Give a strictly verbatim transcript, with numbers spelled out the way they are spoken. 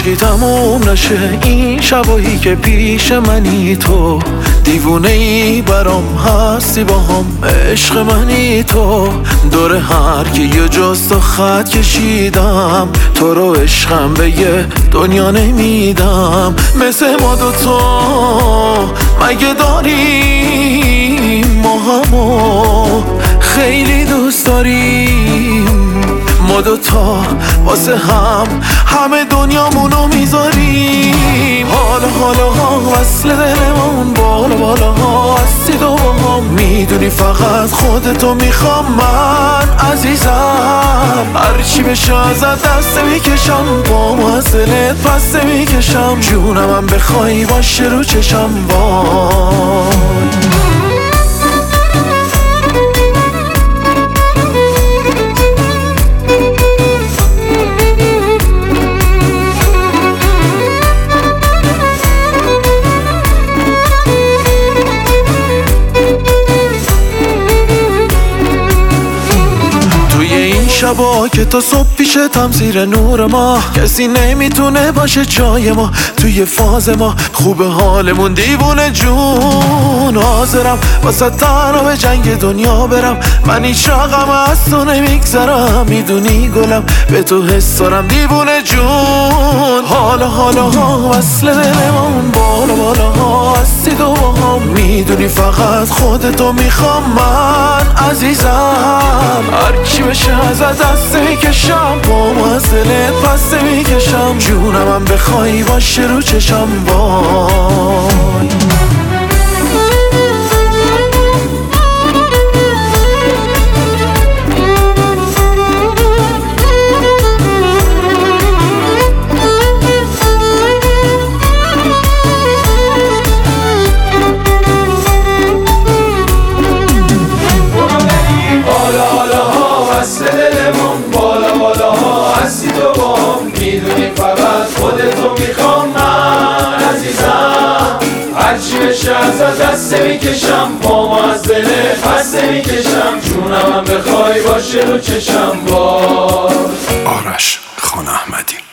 عشقی تموم نشه این شبایی که پیش منی تو دیوونه ای برام هستی با هم عشق منی تو دور هر کی یه جست و خط کشیدم تو رو عشقم به یه دنیا نمیدم مثل ما دوتا مگه داریم ما همو خیلی دوست داریم ما دوتا واسه هم همه دنیامونو میذاریم حالا حالا ها وصل دلمون بالا بالا ها هستی تو با هم میدونی فقط خودتو میخوام من عزیزم هرچی بشه ازت دست میکشم با ما از دلت پس میکشم جونم هم بخوای باشه رو چشم وای شبا که تا صبح پیشتم زیر نور ما کسی نمیتونه باشه جای ما توی فاز ما خوب حالمون دیوونه جون حاضرم واسه تنها به جنگ دنیا برم من هیچ رقم از تو نمیگذرم میدونی گلم به تو حس دارم دیوونه جون حالا حالا ها وصل دلمون بالا بالا ها هستی تو با هم میدونی فقط خودتو میخوام من عزیزم هرچی بشه ازت دست میکشم با ما از دلت پس میکشم جونم هم بخوای باشه رو چشم وای میدونی فقط خودتو میخوام من عزیزم هرچی بشه ازت دست میکشم با ما از دلت پس میکشم جونم هم بخوای باشه رو چشم باش آرش خان احمدی.